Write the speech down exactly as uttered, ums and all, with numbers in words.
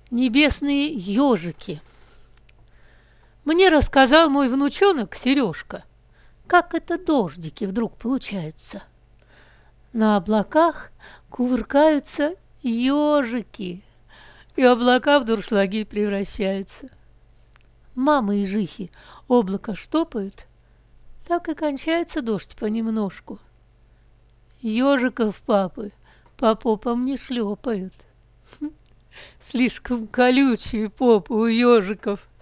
Небесные ежики. Мне рассказал мой внучонок Сережка, как это дождики вдруг получаются. На облаках кувыркаются ежики, и облака в дуршлаги превращаются. Мама и жихи облако штопают, так и кончается дождь понемножку. Ежиков папы по попам не шлепают. Слишком колючие попы у ежиков.